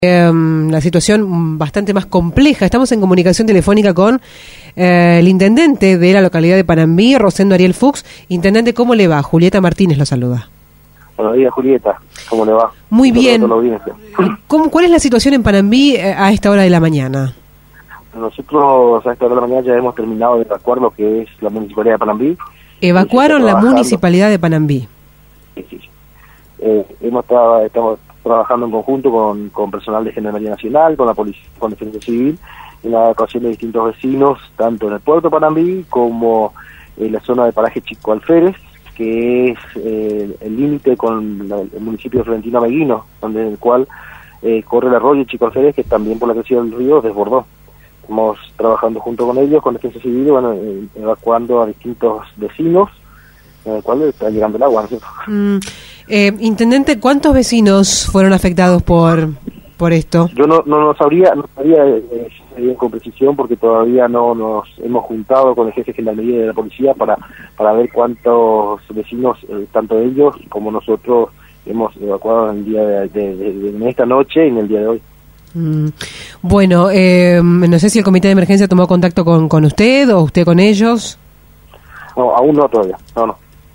La situación bastante más compleja. Estamos en comunicación telefónica con el intendente de la localidad de Panambí, Rosendo Ariel Fuchs. Intendente, ¿cómo le va? Julieta Martínez lo saluda. Buenos días, Julieta. ¿Cómo le va? Muy bien. ¿Cuál es la situación en Panambí a esta hora de la mañana? Nosotros a esta hora de la mañana ya hemos terminado de evacuar lo que es la municipalidad de Panambí. Evacuaron la municipalidad de Panambí. Sí. Estamos trabajando en conjunto con personal de Gendarmería Nacional, con la policía, con Defensa Civil, en la evacuación de distintos vecinos, tanto en el puerto de Panambí como en la zona de paraje Chico Alférez, que es el límite con el municipio de Florentino Meguino, donde en el cual corre el arroyo Chico Alférez, que también por la crecida del río desbordó. Estamos trabajando junto con ellos, con Defensa Civil, evacuando a distintos vecinos, en el cual está llegando el agua, ¿no es cierto? Intendente, ¿cuántos vecinos fueron afectados por esto? Yo no sabría con precisión, porque todavía no nos hemos juntado con el jefe de Gendarmería de la policía para ver cuántos vecinos, tanto ellos como nosotros, hemos evacuado en el día en esta noche y en el día de hoy. Bueno, no sé si el comité de emergencia tomó contacto con usted o usted con ellos. No, aún no todavía, no.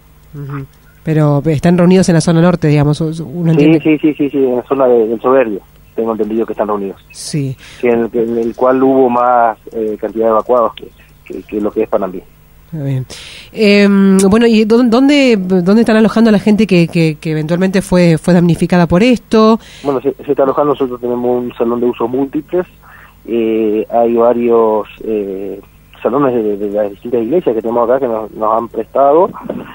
Pero están reunidos en la zona norte, digamos. Sí, en la zona del Soberbio, tengo entendido que están reunidos. Sí. En el cual hubo más cantidad de evacuados que lo que es Panambí. Bien. Bueno, ¿y dónde están alojando a la gente que eventualmente fue damnificada por esto? Bueno, se está alojando, nosotros tenemos un salón de usos múltiples, hay varios salones de las distintas iglesias que tenemos acá que nos han prestado,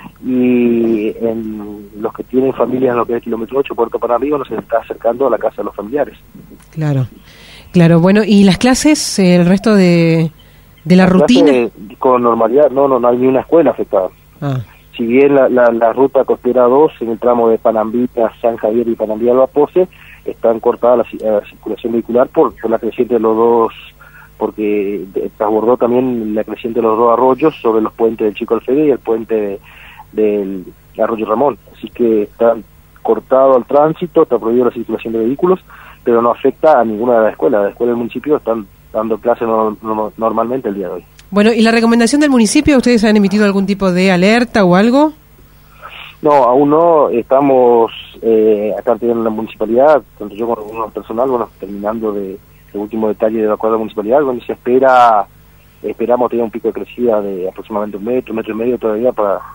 y en los que tienen familias en lo que es el kilómetro 8, Puerto Panambí, nos está acercando a la casa de los familiares. Claro, bueno, ¿y las clases, el resto de la rutina? Con normalidad, no hay ni una escuela afectada. Si bien la ruta costera 2, en el tramo de Panambí a San Javier y Panambí a Albapose, están cortadas la circulación vehicular por la creciente de los dos, porque transbordó también la creciente de los dos arroyos sobre los puentes del Chico Alférez y el puente del Arroyo Ramón. Así que está cortado el tránsito, está prohibida la circulación de vehículos, pero no afecta a ninguna de las escuelas. Las escuelas del municipio están dando clases normalmente el día de hoy. Bueno, ¿y la recomendación del municipio? ¿Ustedes han emitido algún tipo de alerta o algo? No, aún no. Estamos acá en la municipalidad, tanto yo como algunos personal, terminando el último detalle de evacuar la municipalidad, donde esperamos tener un pico de crecida de aproximadamente un metro y medio todavía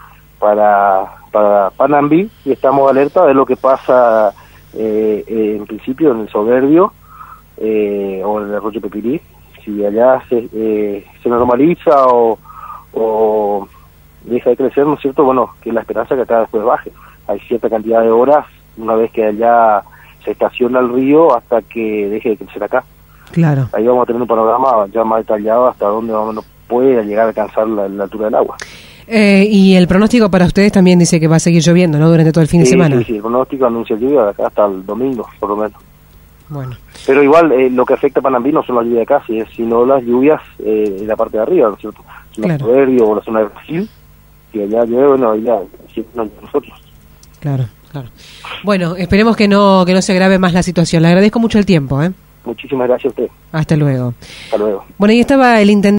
para Panambí, y estamos alerta de lo que pasa en principio en el Soberbio o en el arroyo Pepirí. Si allá se normaliza o deja de crecer, ¿no es cierto? Bueno, que la esperanza que acá después baje. Hay cierta cantidad de horas una vez que allá se estaciona el río hasta que deje de crecer acá. Claro. Ahí vamos a tener un panorama ya más detallado hasta dónde no puede llegar a alcanzar la altura del agua. Y el pronóstico para ustedes también dice que va a seguir lloviendo, ¿no? Durante todo el fin de semana. Sí, el pronóstico anuncia lluvia hasta el domingo, por lo menos. Bueno. Pero igual lo que afecta a Panambí no son las lluvias de acá, sino las lluvias en la parte de arriba, ¿no es cierto? En la Soberbio o la zona de Brasil, y allá llueve, ahí ya nosotros. Claro. Bueno, esperemos que no se agrave más la situación. Le agradezco mucho el tiempo, ¿eh? Muchísimas gracias a usted. Hasta luego. Hasta luego. Bueno, ahí estaba el intendente.